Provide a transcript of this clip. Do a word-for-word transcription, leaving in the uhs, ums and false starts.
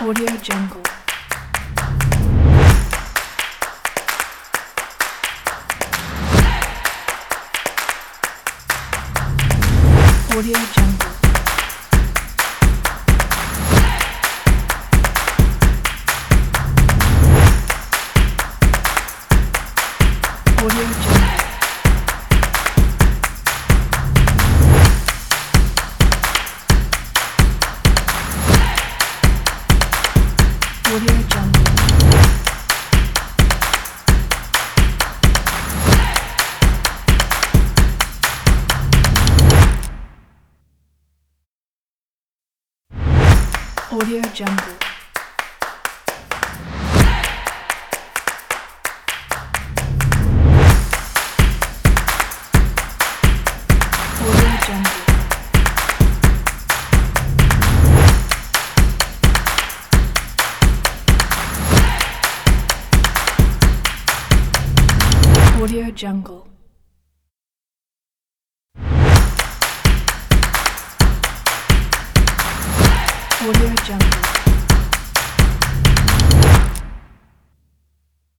Audio Jungle. Audio Jungle. Audio Jungle. Audio Jungle. Audio Jungle. Audio Jungle. Audio Jungle. Audio Jungle.